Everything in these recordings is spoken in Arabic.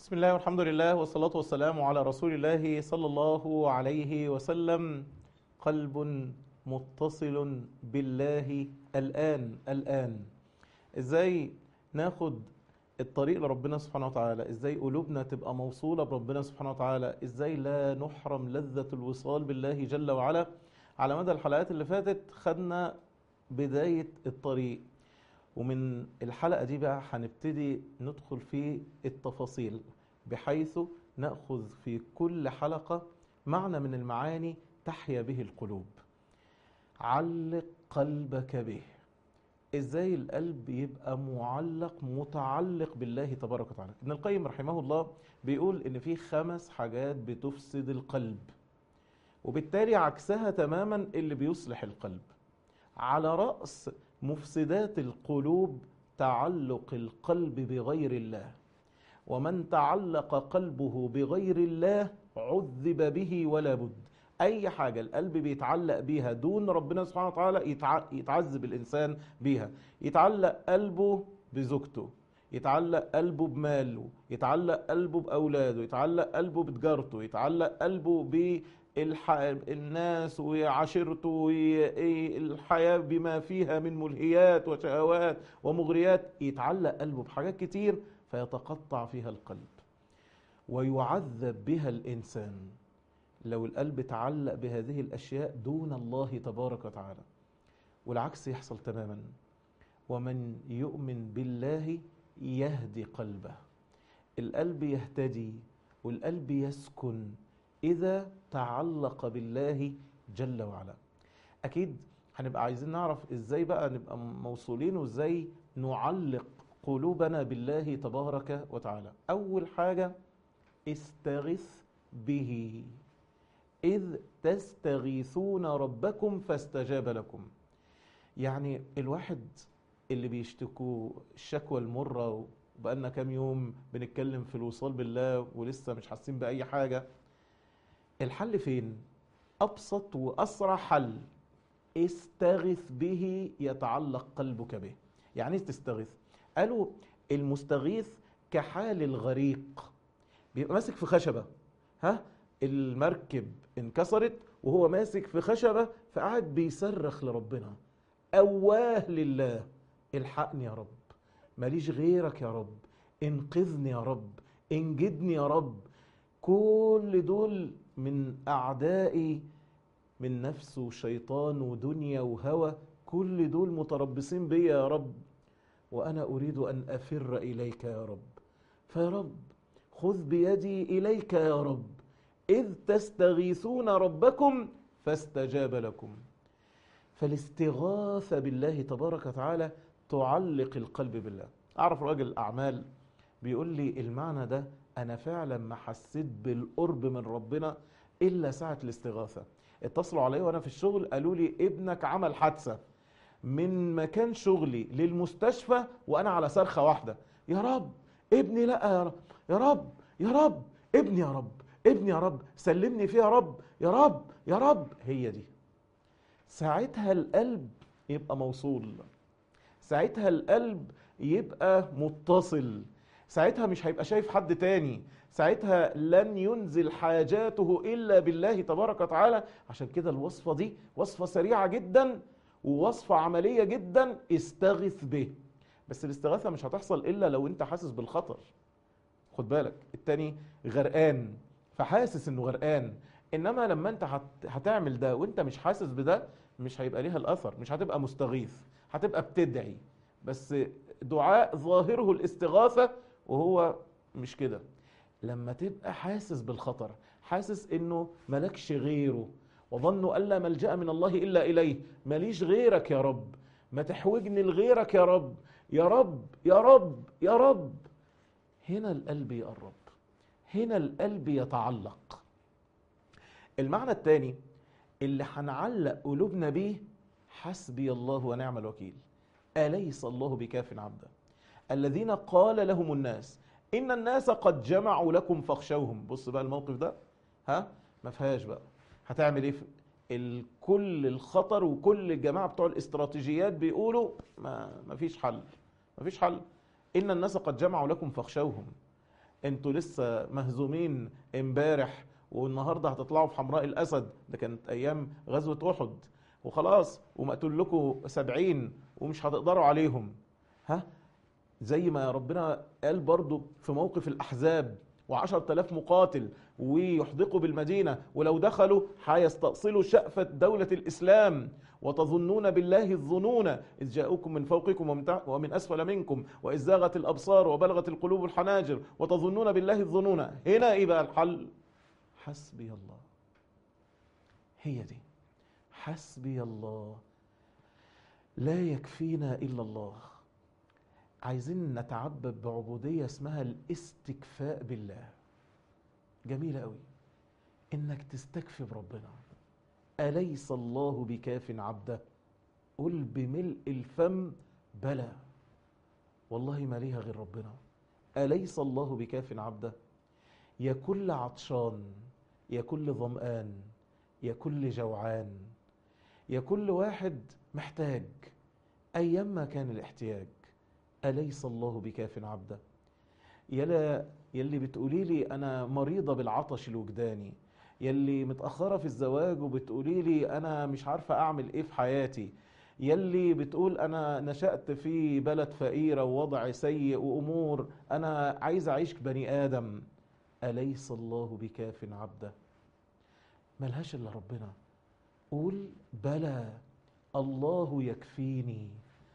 بسم الله والحمد لله والصلاة والسلام على رسول الله صلى الله عليه وسلم. قلب متصل بالله الآن. ازاي ناخد الطريق لربنا سبحانه وتعالى؟ ازاي قلوبنا تبقى موصولة بربنا سبحانه وتعالى؟ ازاي لا نحرم لذة الوصال بالله جل وعلا؟ على مدى الحلقات اللي فاتت خدنا بداية الطريق، ومن الحلقة دي بقى هنبتدي ندخل في التفاصيل، بحيث نأخذ في كل حلقة معنى من المعاني تحيا به القلوب. علق قلبك به. ازاي القلب يبقى متعلق بالله تبارك وتعالى؟ ابن القيم رحمه الله بيقول ان في 5 حاجات بتفسد القلب، وبالتالي عكسها تماما اللي بيصلح القلب. على رأس مفسدات القلوب تعلق القلب بغير الله، ومن تعلق قلبه بغير الله عذب به ولا بد. أي حاجة القلب بيتعلق بيها دون ربنا سبحانه وتعالى يتعذب الإنسان بيها. يتعلق قلبه بزوجته، يتعلق قلبه بماله، يتعلق قلبه بأولاده، يتعلق قلبه بتجارته، يتعلق قلبه بالناس وعشيرته والحياة بما فيها من ملهيات وشهوات ومغريات. يتعلق قلبه بحاجات كتير فيتقطع فيها القلب ويعذب بها الإنسان لو القلب تعلق بهذه الأشياء دون الله تبارك وتعالى. والعكس يحصل تماما. ومن يؤمن بالله يهدي قلبه. القلب يهتدي والقلب يسكن إذا تعلق بالله جل وعلا. أكيد هنبقى عايزين نعرف إزاي بقى نبقى موصولين، وإزاي نعلق قلوبنا بالله تبارك وتعالى. أول حاجة استغث به إذ تستغيثون ربكم فاستجاب لكم. يعني الواحد اللي بيشتكوا الشكوى المرة، وبقالنا كام يوم بنتكلم في الوصال بالله ولسه مش حاسين بأي حاجة، الحل فين؟ أبسط وأسرع حل، استغث به يتعلق قلبك به. يعني ايه تستغيث؟ قالوا المستغيث كحال الغريق، بيبقى ماسك في خشبة، المركب انكسرت وهو ماسك في خشبة، فقعد بيصرخ لربنا، أواه لله، الحقني يا رب، ماليش غيرك يا رب، انقذني يا رب، انجدني يا رب. كل دول من أعدائي، من نفس وشيطان ودنيا وهوى، كل دول متربصين بي يا رب، وأنا أريد أن أفر إليك يا رب. فيا رب خذ بيدي إليك يا رب، إذ تستغيثون ربكم فاستجاب لكم. فالاستغاثة بالله تبارك وتعالى تعلق القلب بالله. أعرف راجل أعمال بيقول لي المعنى ده أنا فعلا ما حسيت بالقرب من ربنا إلا ساعة الاستغاثة. اتصلوا علي وأنا في الشغل قالوا لي ابنك عمل حادثة، من مكان شغلي للمستشفى وأنا على صرخة واحدة، يا رب ابني، لا يا رب، يا رب، يا رب ابني، يا رب ابني، يا رب سلمني فيه يا رب، يا رب، يا رب. هي دي ساعتها القلب يبقى موصول، ساعتها القلب يبقى متصل، ساعتها مش هيبقى شايف حد تاني، ساعتها لن ينزل حاجاته إلا بالله تبارك وتعالى. عشان كده الوصفة دي وصفة سريعة جدا ووصفة عملية جدا، استغث به. بس الاستغاثة مش هتحصل إلا لو انت حاسس بالخطر. خد بالك، التاني غرقان فحاسس انه غرقان، انما لما انت هتعمل ده وانت مش حاسس بده، مش هيبقى ليها الاثر، مش هتبقى مستغيث، هتبقى بتدعي بس دعاء ظاهره الاستغاثة وهو مش كده. لما تبقى حاسس بالخطر، حاسس انه ملكش غيره، وظنوا أن لا ملجأ من الله إلا إليه، ماليش غيرك يا رب، ما تحوجني لغيرك يا رب، يا رب، يا رب، يا رب. هنا القلب يقرب، هنا القلب يتعلق. المعنى الثاني اللي هنعلق قلوبنا بيه، حسبي الله ونعم الوكيل، أليس الله بكاف عبدا الذين قال لهم الناس إن الناس قد جمعوا لكم فاخشوهم. بص بقى الموقف ده، ما فيهاش بقى هتعمل ايه؟ كل الخطر وكل الجماعة بتوع الاستراتيجيات بيقولوا ما فيش حل، ما فيش حل. إن الناس قد جمعوا لكم فاخشوهم. انتوا لسه مهزومين امبارح والنهارده هتطلعوا في حمراء الاسد، ده كانت ايام غزوة احد، وخلاص ومقتول لكم 70 ومش هتقدروا عليهم. ها، زي ما ربنا قال برضو في موقف الأحزاب، و10,000 مقاتل ويحدقوا بالمدينة، ولو دخلوا هيستأصلوا شأفة دولة الإسلام، وتظنون بالله الظنون إذ جاءوكم من فوقكم ومن أسفل منكم وإذ زاغت الأبصار وبلغت القلوب الحناجر وتظنون بالله الظنون. هنا إيه بقى الحل؟ حسبي الله. هي دي، حسبي الله، لا يكفينا إلا الله. عايزين نتعبد بعبودية اسمها الاستكفاء بالله. جميلة قوي انك تستكفي بربنا. أليس الله بكاف عبده؟ قل بملء الفم بلى، والله ما ليها غير ربنا. أليس الله بكاف عبده؟ يا كل عطشان، يا كل ظمآن، يا كل جوعان، يا كل واحد محتاج أيما كان الاحتياج، أليس الله بكاف عبده؟ يلي بتقولي لي أنا مريضة بالعطش الوجداني، يلي متأخرة في الزواج وبتقولي لي أنا مش عارفة أعمل إيه في حياتي، يلي بتقول أنا نشأت في بلد فقيرة ووضع سيء وأمور أنا عايز أعيش بني آدم، أليس الله بكاف عبده؟ ملهاش إلا ربنا. قول بلى، الله يكفيني،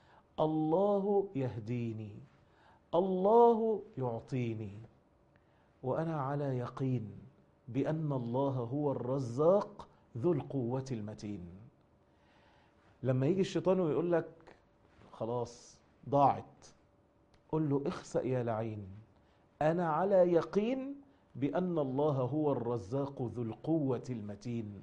الله يهديني، الله يعطيني، وأنا على يقين بأن الله هو الرزاق ذو القوة المتين. لما يجي الشيطان ويقول لك خلاص ضاعت، قل له اخسأ يا لعين، أنا على يقين بأن الله هو الرزاق ذو القوة المتين.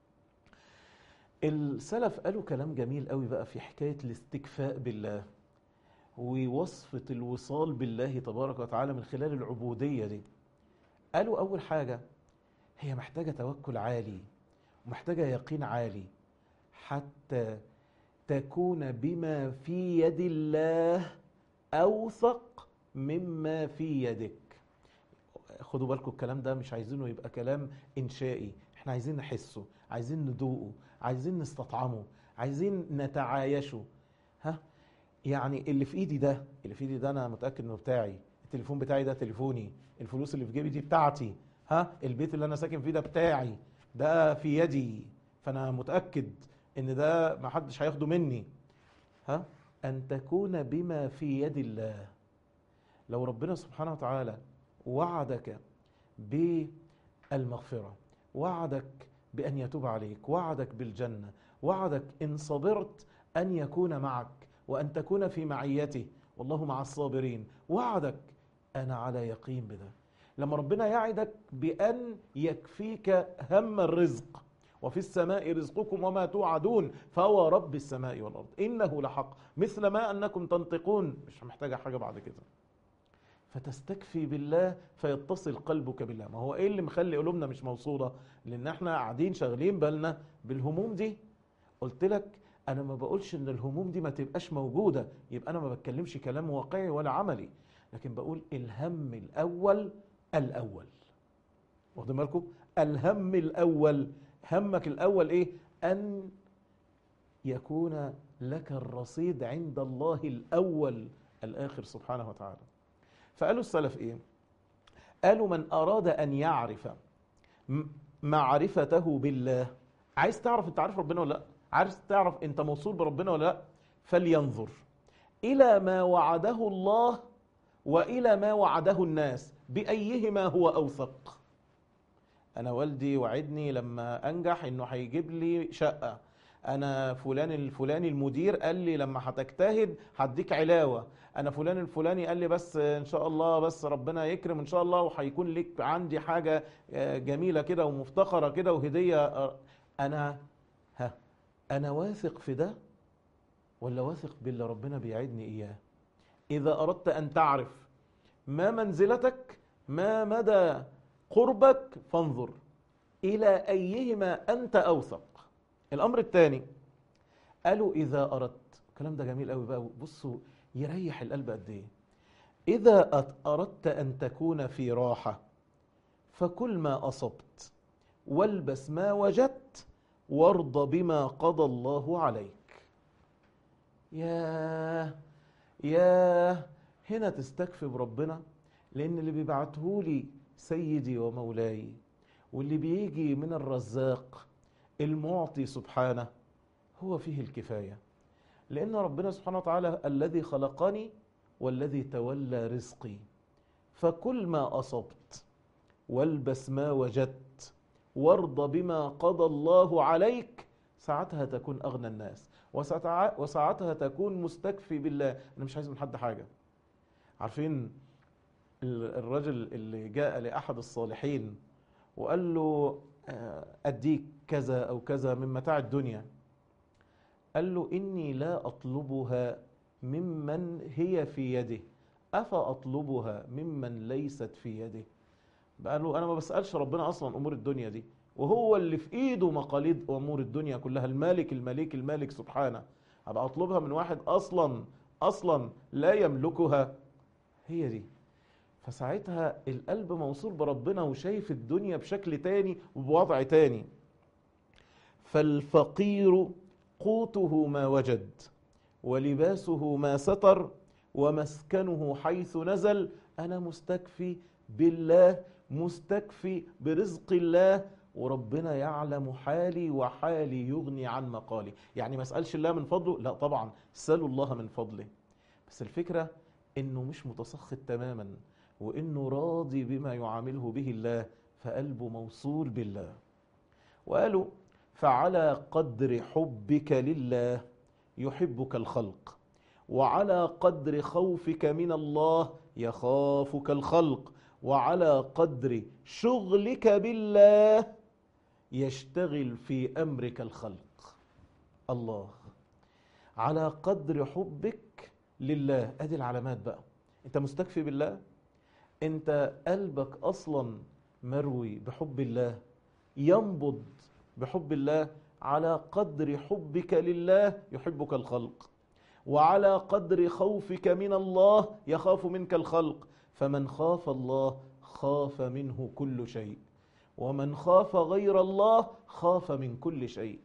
السلف قالوا كلام جميل قوي بقى في حكاية الاستكفاء بالله ووصفة الوصال بالله تبارك وتعالى من خلال العبودية دي. قالوا أول حاجة هي محتاجة توكل عالي ومحتاجة يقين عالي حتى تكون بما في يد الله أوثق مما في يدك. خدوا بالكم الكلام ده مش عايزينه يبقى كلام إنشائي، احنا عايزين نحسه، عايزين ندوقه، عايزين نستطعمه، عايزين نتعايشه. ها، يعني اللي في ايدي ده، اللي في ايدي ده انا متاكد انه بتاعي، التليفون بتاعي ده تليفوني، الفلوس اللي في جيبي دي بتاعتي، ها، البيت اللي انا ساكن فيه ده بتاعي، ده في يدي، فانا متاكد ان ده ما حدش هياخده مني. ها، ان تكون بما في يد الله. لو ربنا سبحانه وتعالى وعدك بالمغفره، وعدك بان يتوب عليك، وعدك بالجنه، وعدك ان صبرت ان يكون معك وأن تكون في معيته والله مع الصابرين، وعدك، أنا على يقين بده. لما ربنا يعدك بأن يكفيك هم الرزق، وفي السماء رزقكم وما توعدون فهو رب السماء والأرض إنه لحق مثل ما أنكم تنطقون، مش محتاجة حاجة بعد كده. فتستكفي بالله فيتصل قلبك بالله. ما هو إيه اللي مخلي قلوبنا مش موصولة؟ لأن احنا قاعدين شغلين بالنا بالهموم دي. قلت لك أنا ما بقولش إن الهموم دي ما تبقاش موجودة، يبقى أنا ما بتكلمش كلام واقعي ولا عملي، لكن بقول الهم الأول الأول. واخدين بالكم؟ الهم الأول، همك الأول إيه؟ أن يكون لك الرصيد عند الله الأول الآخر سبحانه وتعالى. فقالوا السلف إيه؟ قالوا من أراد أن يعرف معرفته بالله، عايز تعرف أنت عارف ربنا ولا لأ؟ عايز تعرف أنت موصول بربنا ولا لأ؟ فلينظر إلى ما وعده الله وإلى ما وعده الناس بأيهما هو أوثق. أنا والدي وعدني لما أنجح إنه هيجيب لي شقة، أنا فلان الفلاني المدير قال لي لما هتجتهد هديك علاوة، أنا فلان الفلاني قال لي بس إن شاء الله بس ربنا يكرم إن شاء الله وهيكون لك عندي حاجة جميلة كده ومفتخرة كده وهدية. أنا واثق في ده ولا واثق باللي ربنا بيعدني إياه؟ إذا أردت أن تعرف ما منزلتك، ما مدى قربك، فانظر إلى أيهما أنت أوثق. الأمر الثاني قالوا إذا أردت، الكلام ده جميل قوي بقى، بصوا يريح القلب قد إيه. إذا أردت أن تكون في راحة فكل ما أصبت، والبس ما وجدت، وارض بما قضى الله عليك. ياه ياه، هنا تستكفي بربنا، لأن اللي بيبعتهولي سيدي ومولاي، واللي بيجي من الرزاق المعطي سبحانه، هو فيه الكفاية. لأن ربنا سبحانه وتعالى الذي خلقني والذي تولى رزقي. فكل ما أصبت، والبس ما وجدت، وارض بما قضى الله عليك، ساعتها تكون أغنى الناس، وساعتها تكون مستكفي بالله. أنا مش عايز من حد حاجة. عارفين الرجل اللي جاء لأحد الصالحين وقال له أديك كذا أو كذا من متاع الدنيا، قال له إني لا أطلبها ممن هي في يده، أفأطلبها ممن ليست في يده. قال له أنا ما بسألش ربنا أصلا أمور الدنيا دي، وهو اللي في إيده مقاليد أمور الدنيا كلها، المالك المليك المالك سبحانه، أبقى أطلبها من واحد أصلا لا يملكها؟ هي دي. فساعتها القلب موصول بربنا وشايف الدنيا بشكل تاني وبوضع تاني. فالفقير قوته ما وجد، ولباسه ما ستر، ومسكنه حيث نزل. أنا مستكفي بالله، مستكفي برزق الله، وربنا يعلم حالي وحالي يغني عن مقالي. يعني ما اسألش الله من فضله، لا طبعا سألوا الله من فضله، بس الفكرة انه مش متسخط تماما، وانه راضي بما يعامله به الله، فقلبه موصول بالله. وقالوا فعلى قدر حبك لله يحبك الخلق، وعلى قدر خوفك من الله يخافك الخلق، وعلى قدر شغلك بالله يشتغل في أمرك الخلق. الله، على قدر حبك لله. ادي العلامات بقى. انت مستكفي بالله، انت قلبك اصلا مروي بحب الله، ينبض بحب الله. على قدر حبك لله يحبك الخلق، وعلى قدر خوفك من الله يخاف منك الخلق. فمن خاف الله خاف منه كل شيء، ومن خاف غير الله خاف من كل شيء.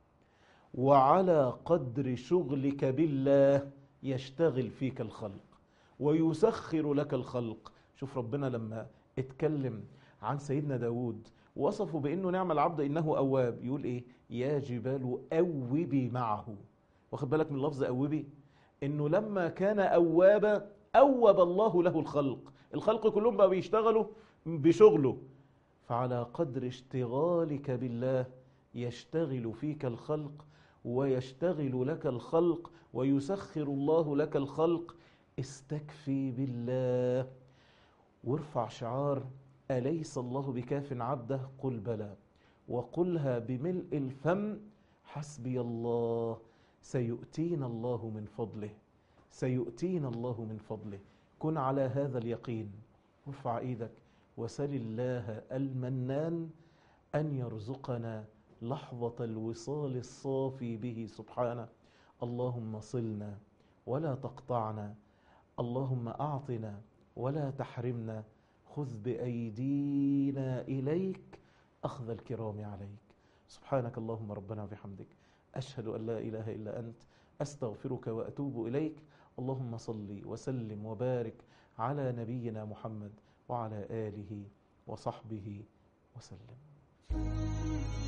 وعلى قدر شغلك بالله يشتغل فيك الخلق ويسخر لك الخلق. شوف ربنا لما اتكلم عن سيدنا داود وصفه بأنه نعم العبد إنه أواب، يقول إيه؟ يا جبال أوبي معه. واخد بالك من لفظ أوبي؟ إنه لما كان أوابا أوب الله له الخلق. الخلق كلهم بقى بيشتغلوا بشغله. فعلى قدر اشتغالك بالله يشتغل فيك الخلق، ويشتغل لك الخلق، ويسخر الله لك الخلق. استكفي بالله، وارفع شعار أليس الله بكاف عبده؟ قل بلى، وقلها بملء الفم حسبي الله سيؤتينا الله من فضله، سيؤتينا الله من فضله. كن على هذا اليقين، وارفع ايدك وسل الله المنان أن يرزقنا لحظة الوصال الصافي به سبحانه. اللهم صلنا ولا تقطعنا، اللهم أعطنا ولا تحرمنا، خذ بأيدينا إليك أخذ الكرام عليك. سبحانك اللهم ربنا وبحمدك، أشهد أن لا إله إلا أنت، أستغفرك وأتوب إليك. اللهم صل وسلم وبارك على نبينا محمد وعلى آله وصحبه وسلم.